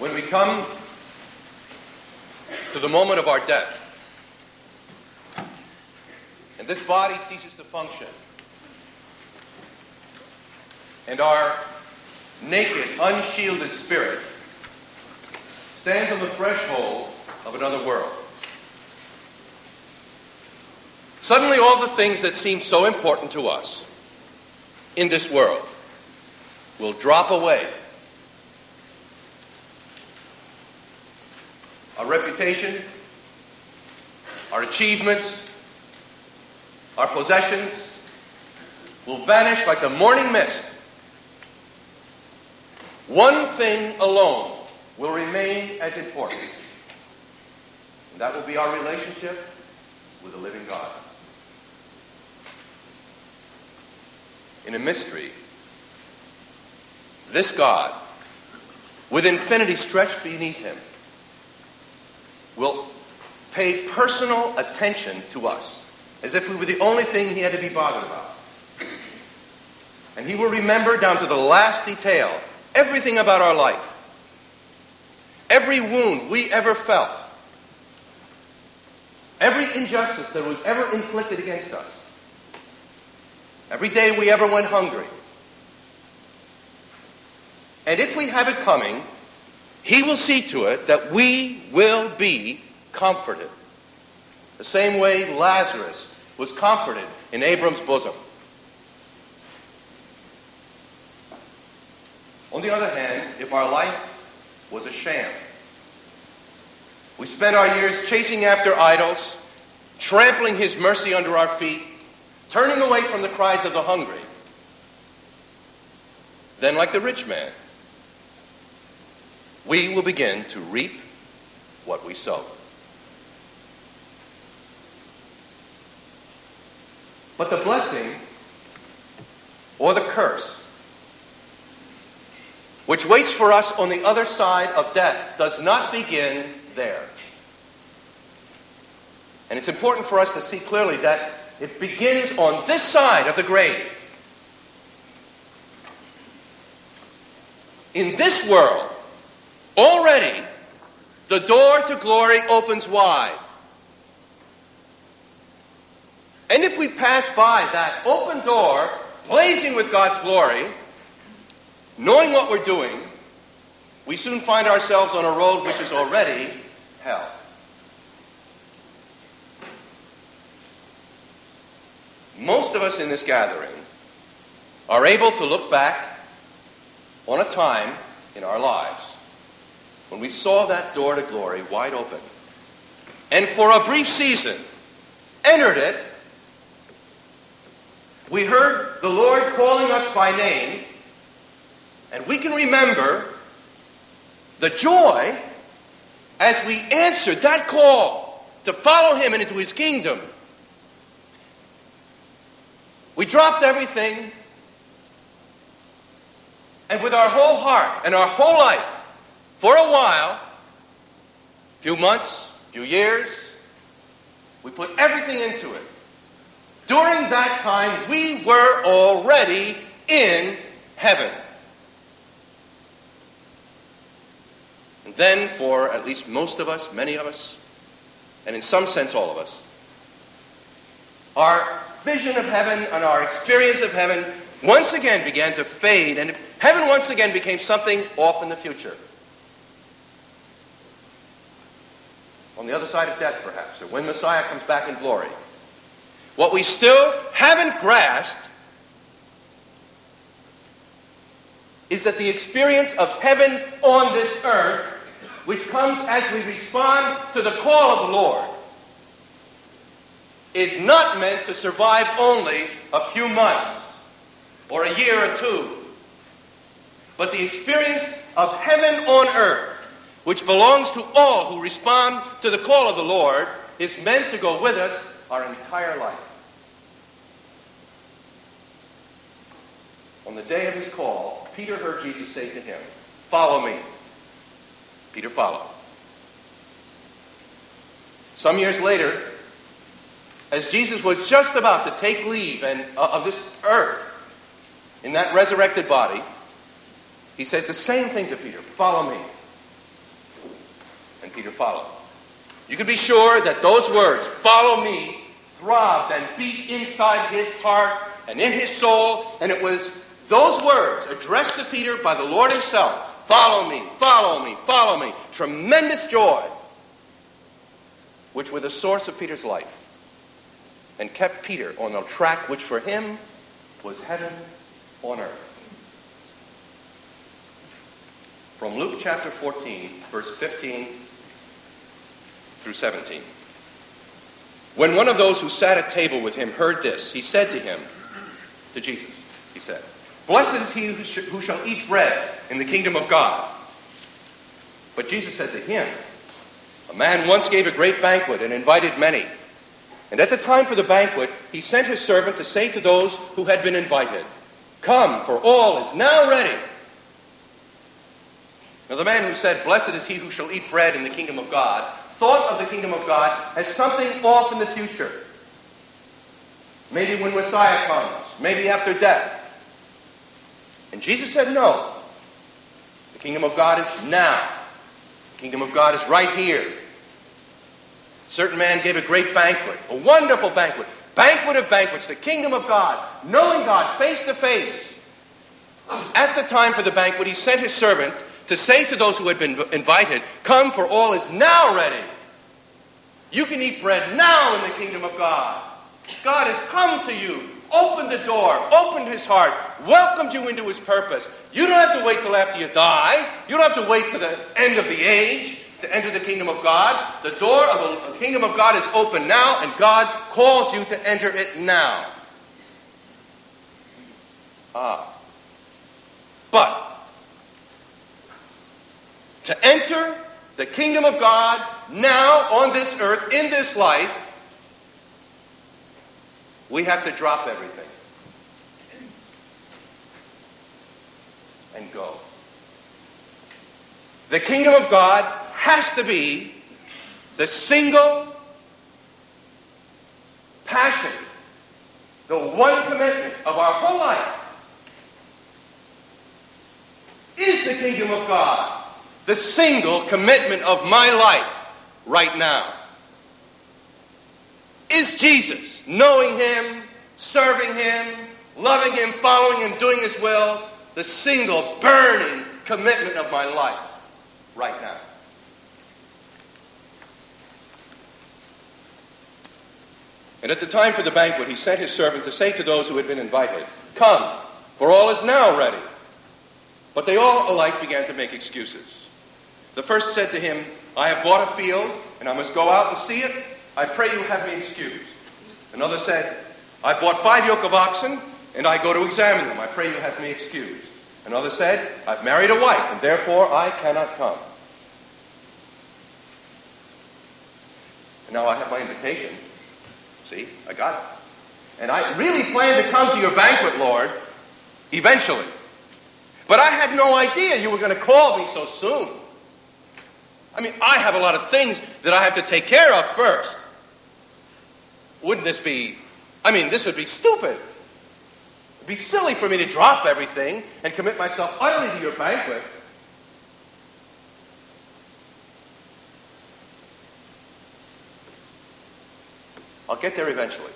When we come to the moment of our death, and this body ceases to function, and our naked, unshielded spirit stands on the threshold of another world, suddenly all the things that seem so important to us in this world will drop away. Our reputation, our achievements, our possessions will vanish like the morning mist. One thing alone will remain as important, and that will be our relationship with the living God. In a mystery, this God, with infinity stretched beneath him, will pay personal attention to us, as if we were the only thing he had to be bothered about. And he will remember down to the last detail everything about our life, every wound we ever felt, every injustice that was ever inflicted against us, every day we ever went hungry. And if we have it coming, he will see to it that we will be comforted. The same way Lazarus was comforted in Abram's bosom. On the other hand, if our life was a sham, we spent our years chasing after idols, trampling his mercy under our feet, turning away from the cries of the hungry, then like the rich man, we will begin to reap what we sow. But the blessing or the curse which waits for us on the other side of death does not begin there. And it's important for us to see clearly that it begins on this side of the grave. In this world, already, the door to glory opens wide. And if we pass by that open door, blazing with God's glory, knowing what we're doing, we soon find ourselves on a road which is already hell. Most of us in this gathering are able to look back on a time in our lives when we saw that door to glory wide open, and for a brief season entered it. We heard the Lord calling us by name, and we can remember the joy as we answered that call to follow him into his kingdom. We dropped everything, and with our whole heart and our whole life, for a while, few months, few years, we put everything into it. During that time, we were already in heaven. And then for at least most of us, many of us, and in some sense all of us, our vision of heaven and our experience of heaven once again began to fade, and heaven once again became something off in the future. On the other side of death, perhaps, or when Messiah comes back in glory. What we still haven't grasped is that the experience of heaven on this earth, which comes as we respond to the call of the Lord, is not meant to survive only a few months or a year or two, but the experience of heaven on earth, which belongs to all who respond to the call of the Lord, is meant to go with us our entire life. On the day of his call, Peter heard Jesus say to him, "Follow me." Peter followed. Some years later, as Jesus was just about to take leave of this earth in that resurrected body, he says the same thing to Peter, "Follow me." And Peter followed. You can be sure that those words, "Follow me," throbbed and beat inside his heart and in his soul. And it was those words addressed to Peter by the Lord himself. "Follow me, follow me, follow me." Tremendous joy, which were the source of Peter's life and kept Peter on a track which for him was heaven on earth. From Luke chapter 14, verse 15 through 17. When one of those who sat at table with him heard this, he said to him, to Jesus, he said, "Blessed is he who shall eat bread in the kingdom of God." But Jesus said to him, "A man once gave a great banquet and invited many. And at the time for the banquet, he sent his servant to say to those who had been invited, 'Come, for all is now ready.' Now the man who said, 'Blessed is he who shall eat bread in the kingdom of God,' thought of the kingdom of God as something off in the future. Maybe when Messiah comes, maybe after death. And Jesus said, no. The kingdom of God is now. The kingdom of God is right here. A certain man gave a great banquet, a wonderful banquet, banquet of banquets, the kingdom of God, knowing God face to face. At the time for the banquet, he sent his servant to say to those who had been invited, 'Come, for all is now ready.' You can eat bread now in the kingdom of God. God has come to you, opened the door, opened his heart, welcomed you into his purpose. You don't have to wait till after you die. You don't have to wait to the end of the age to enter the kingdom of God. The door of the kingdom of God is open now, and God calls you to enter it now. But to enter the kingdom of God now on this earth, in this life, we have to drop everything and go. The kingdom of God has to be the single passion, the one commitment of our whole life. Is the kingdom of God the single commitment of my life right now? Is Jesus, knowing him, serving him, loving him, following him, doing his will, the single burning commitment of my life right now? And at the time for the banquet, he sent his servant to say to those who had been invited, "Come, for all is now ready." But they all alike began to make excuses. The first said to him, "I have bought a field, and I must go out to see it. I pray you have me excused." Another said, "I bought 5 yoke of oxen, and I go to examine them. I pray you have me excused." Another said, "I've married a wife, and therefore I cannot come." And now I have my invitation. See, I got it. And I really planned to come to your banquet, Lord, eventually. But I had no idea you were going to call me so soon. I mean, I have a lot of things that I have to take care of first. Wouldn't this be, this would be stupid. It would be silly for me to drop everything and commit myself utterly to your banquet. I'll get there eventually.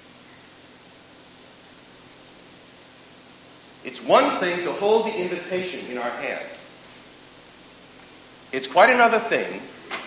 It's one thing to hold the invitation in our hand. It's quite another thing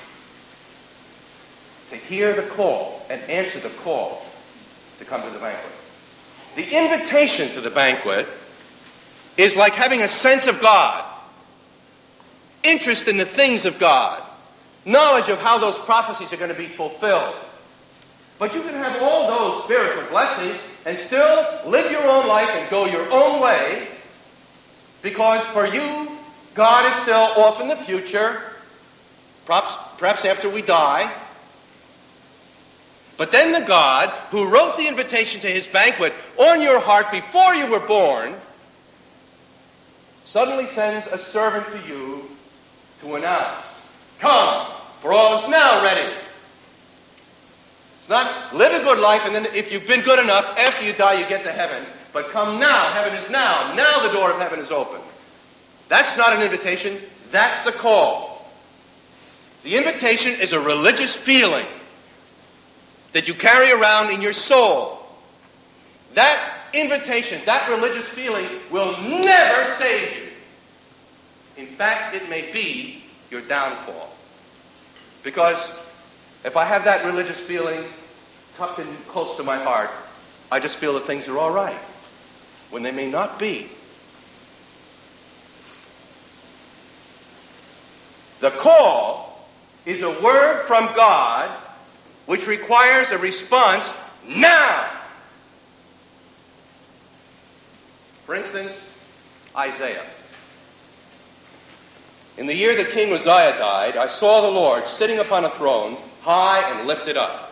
to hear the call and answer the call to come to the banquet. The invitation to the banquet is like having a sense of God, interest in the things of God, knowledge of how those prophecies are going to be fulfilled. But you can have all those spiritual blessings and still live your own life and go your own way, because for you, God is still off in the future, perhaps after we die. But then the God who wrote the invitation to his banquet on your heart before you were born suddenly sends a servant to you to announce, "Come, for all is now ready." It's not live a good life and then if you've been good enough, after you die you get to heaven. But come now, heaven is now. Now the door of heaven is open. That's not an invitation, that's the call. The invitation is a religious feeling that you carry around in your soul. That invitation, that religious feeling will never save you. In fact, it may be your downfall. Because if I have that religious feeling tucked in close to my heart, I just feel that things are all right, when they may not be. The call is a word from God which requires a response now. For instance, Isaiah. In the year that King Uzziah died, I saw the Lord sitting upon a throne, high and lifted up.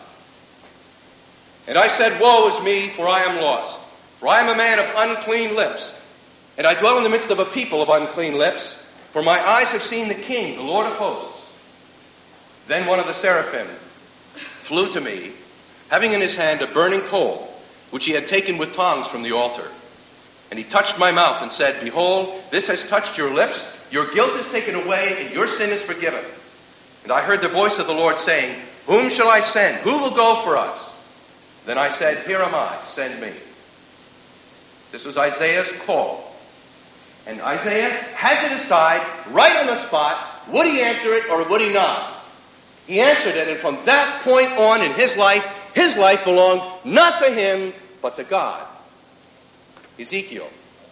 And I said, woe is me, for I am lost. For I am a man of unclean lips, and I dwell in the midst of a people of unclean lips. For my eyes have seen the King, the Lord of hosts. Then one of the seraphim flew to me, having in his hand a burning coal, which he had taken with tongs from the altar. And he touched my mouth and said, behold, this has touched your lips. Your guilt is taken away, and your sin is forgiven. And I heard the voice of the Lord saying, whom shall I send? Who will go for us? Then I said, here am I, send me. This was Isaiah's call. And Isaiah had to decide right on the spot, would he answer it or would he not? He answered it, and from that point on in his life belonged not to him, but to God. Ezekiel.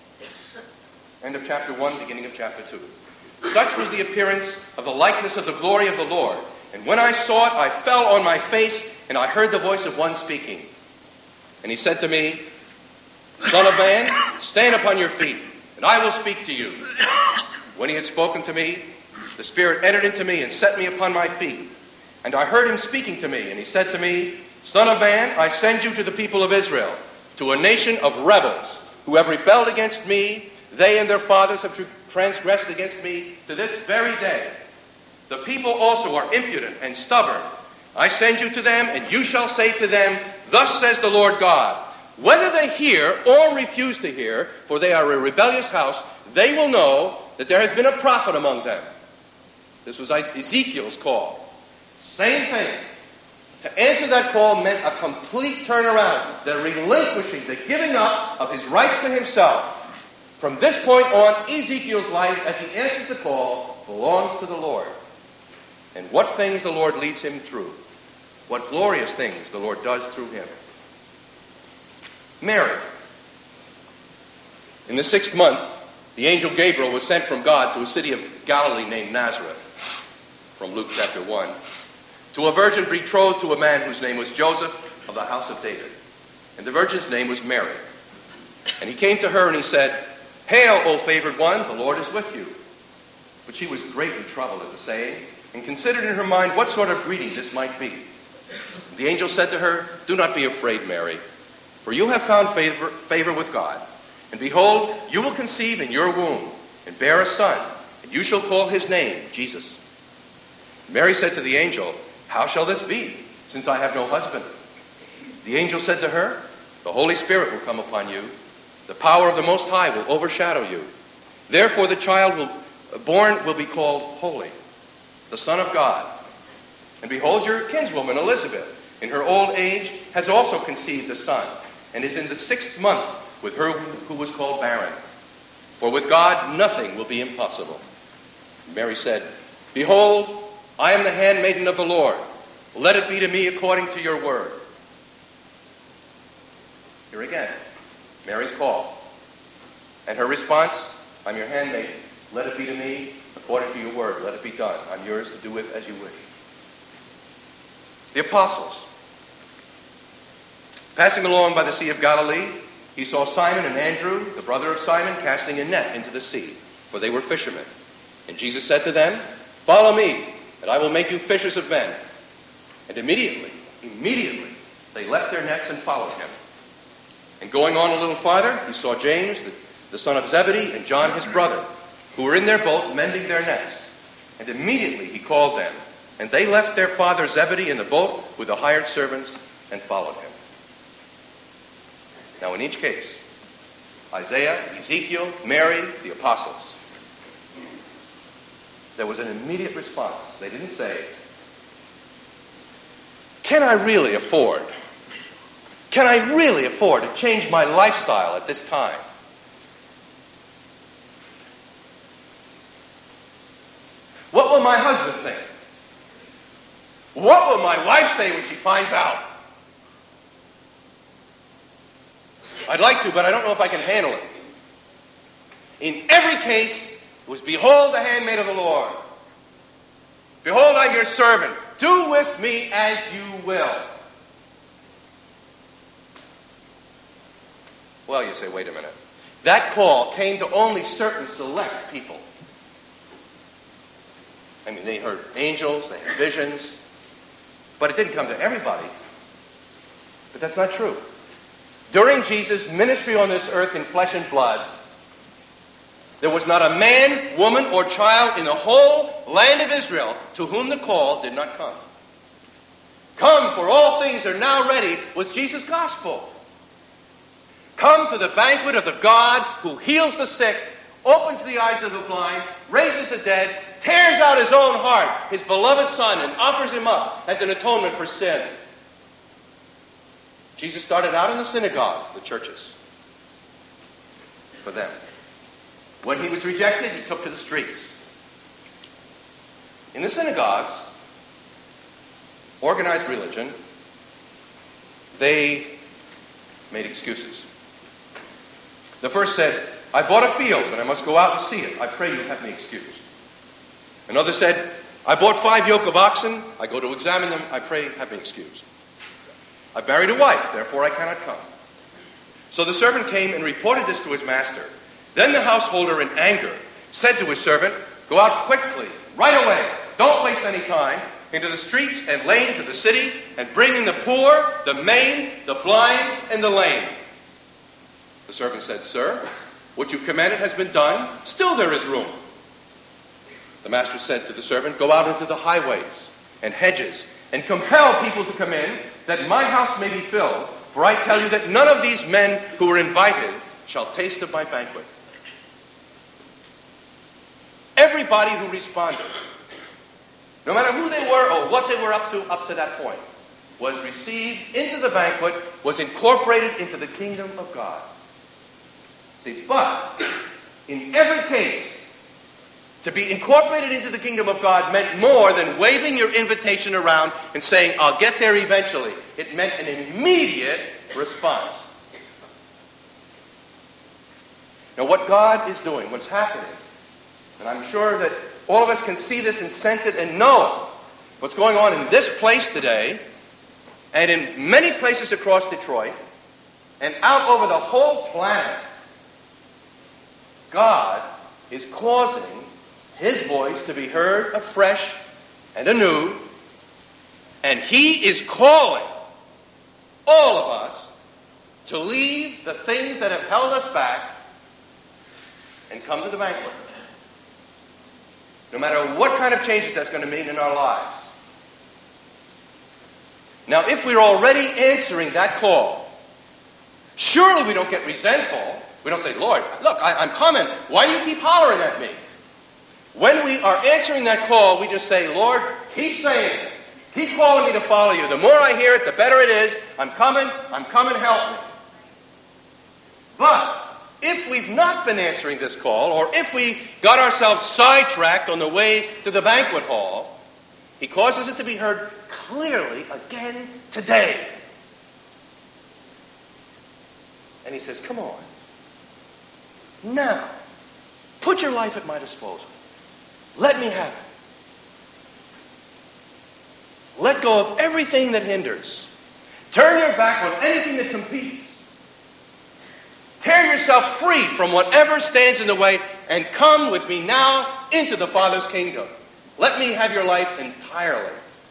End of chapter 1, beginning of chapter 2. Such was the appearance of the likeness of the glory of the Lord. And when I saw it, I fell on my face, and I heard the voice of one speaking. And he said to me, Son of man, stand upon your feet, and I will speak to you. When he had spoken to me, the Spirit entered into me and set me upon my feet. And I heard him speaking to me, and he said to me, Son of man, I send you to the people of Israel, to a nation of rebels who have rebelled against me. They and their fathers have transgressed against me to this very day. The people also are impudent and stubborn. I send you to them, and you shall say to them, Thus says the Lord God, whether they hear or refuse to hear, for they are a rebellious house, they will know that there has been a prophet among them. This was Ezekiel's call. Same thing. To answer that call meant a complete turnaround, the relinquishing, the giving up of his rights to himself. From this point on, Ezekiel's life, as he answers the call, belongs to the Lord. And what things the Lord leads him through. What glorious things the Lord does through him. Mary. In the 6th month, the angel Gabriel was sent from God to a city of Galilee named Nazareth, from Luke chapter 1, to a virgin betrothed to a man whose name was Joseph of the house of David. And the virgin's name was Mary. And he came to her and he said, Hail, O favored one, the Lord is with you. But she was greatly troubled at the saying, and considered in her mind what sort of greeting this might be. The angel said to her, Do not be afraid, Mary, for you have found favor with God. And behold, you will conceive in your womb, and bear a son, and you shall call his name Jesus. Mary said to the angel, How shall this be, since I have no husband? The angel said to her, The Holy Spirit will come upon you. The power of the Most High will overshadow you. Therefore the child born will be called Holy, the Son of God. And behold, your kinswoman Elizabeth, in her old age, has also conceived a son, and is in the 6th month with her who was called barren. For with God nothing will be impossible. Mary said, Behold, I am the handmaiden of the Lord. Let it be to me according to your word. Here again, Mary's call. And her response, I'm your handmaiden. Let it be to me according to your word. Let it be done. I'm yours to do with as you wish. The apostles. Passing along by the Sea of Galilee, he saw Simon and Andrew, the brother of Simon, casting a net into the sea, for they were fishermen. And Jesus said to them, Follow me, and I will make you fishers of men. And immediately, they left their nets and followed him. And going on a little farther, he saw James, the son of Zebedee, and John his brother, who were in their boat mending their nets. And immediately he called them. And they left their father Zebedee in the boat with the hired servants and followed him. Now in each case, Isaiah, Ezekiel, Mary, the apostles. there was an immediate response. They didn't say, can I really afford to change my lifestyle at this time? What will my husband think? What will my wife say when she finds out? I'd like to, but I don't know if I can handle it. In every case, it was, behold the handmaid of the Lord. Behold, I'm your servant. Do with me as you will. Well, you say, wait a minute. That call came to only certain select people. I mean, they heard angels, they had visions, but it didn't come to everybody. But that's not true. During Jesus' ministry on this earth in flesh and blood, there was not a man, woman, or child in the whole land of Israel to whom the call did not come. Come, for all things are now ready was Jesus' gospel. Come to the banquet of the God who heals the sick, opens the eyes of the blind, raises the dead, tears out his own heart, his beloved Son, and offers him up as an atonement for sin. Jesus started out in the synagogues, the churches, for them. When he was rejected, he took to the streets. In the synagogues, organized religion, they made excuses. The first said, I bought a field, but I must go out and see it. I pray you have me excused. Another said, I bought 5 yoke of oxen. I go to examine them. I pray have me excused. I buried a wife, therefore I cannot come. So the servant came and reported this to his master. Then the householder in anger said to his servant, go out quickly, right away. Don't waste any time. Into the streets and lanes of the city and bring in the poor, the maimed, the blind, and the lame. The servant said, sir, what you've commanded has been done. Still there is room. The master said to the servant, go out into the highways and hedges and compel people to come in, that my house may be filled. For I tell you that none of these men who were invited shall taste of my banquet. Everybody who responded, no matter who they were or what they were up to that point, was received into the banquet, was incorporated into the kingdom of God. See, but in every case, to be incorporated into the kingdom of God meant more than waving your invitation around and saying, I'll get there eventually. It meant an immediate response. Now, what God is doing, what's happening, and I'm sure that all of us can see this and sense it and know it, what's going on in this place today and in many places across Detroit and out over the whole planet, God is causing his voice to be heard afresh and anew, and he is calling all of us to leave the things that have held us back and come to the banquet. No matter what kind of changes that's going to mean in our lives. Now, if we're already answering that call, surely we don't get resentful. We don't say, Lord, look, I'm coming. Why do you keep hollering at me? When we are answering that call, we just say, Lord, keep saying it. Keep calling me to follow you. The more I hear it, the better it is. I'm coming, help me. But if we've not been answering this call, or if we got ourselves sidetracked on the way to the banquet hall, he causes it to be heard clearly again today. And he says, come on. Now, put your life at my disposal. Let me have it. Let go of everything that hinders. Turn your back on anything that competes. Tear yourself free from whatever stands in the way and come with me now into the Father's kingdom. Let me have your life entirely.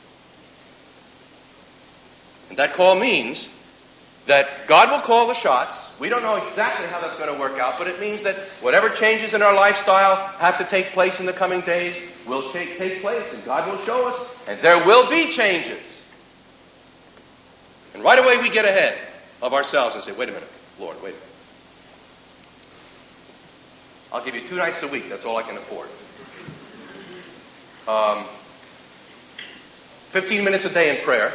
And that call means that God will call the shots. We don't know exactly how that's going to work out, but it means that whatever changes in our lifestyle have to take place in the coming days will take place, and God will show us, and there will be changes. And right away we get ahead of ourselves and say, wait a minute, Lord, wait a minute. I'll give you 2 nights a week. That's all I can afford. 15 minutes a day in prayer,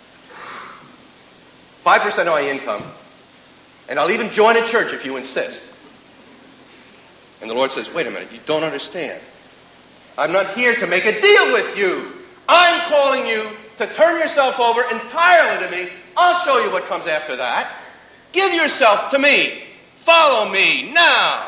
5% of my income, and I'll even join a church if you insist. And the Lord says, wait a minute, you don't understand. I'm not here to make a deal with you. I'm calling you to turn yourself over entirely to me. I'll show you what comes after that. Give yourself to me. Follow me now.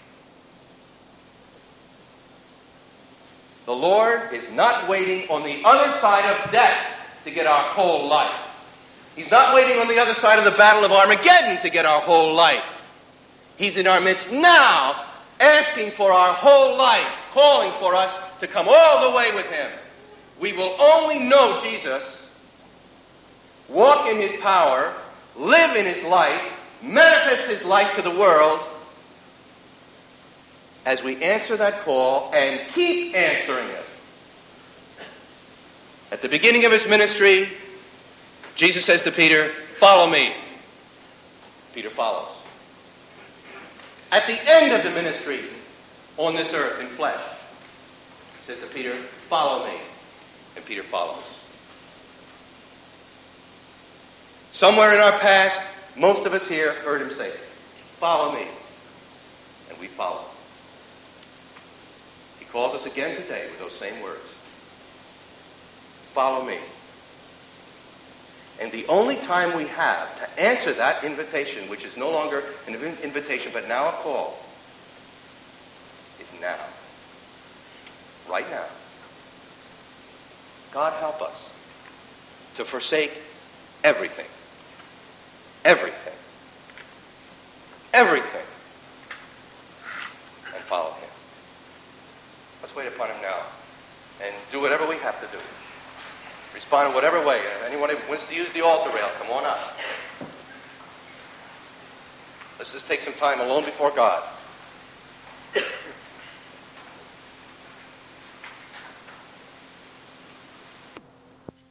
The Lord is not waiting on the other side of death to get our whole life. He's not waiting on the other side of the battle of Armageddon to get our whole life. He's in our midst now, asking for our whole life, calling for us to come all the way with Him. We will only know Jesus, walk in His power, live in His light, manifest His life to the world, as we answer that call and keep answering it. At the beginning of His ministry, Jesus says to Peter, follow me. Peter follows. At the end of the ministry on this earth in flesh, He says to Peter, follow me. And Peter follows. Somewhere in our past, most of us here heard Him say, follow me. And we follow. He calls us again today with those same words. Follow me. And the only time we have to answer that invitation, which is no longer an invitation but now a call, is now. Right now. God help us to forsake everything. Everything. Everything. And follow Him. Let's wait upon Him now and do whatever we have to do. Respond in whatever way. If anyone wants to use the altar rail, come on up. Let's just take some time alone before God.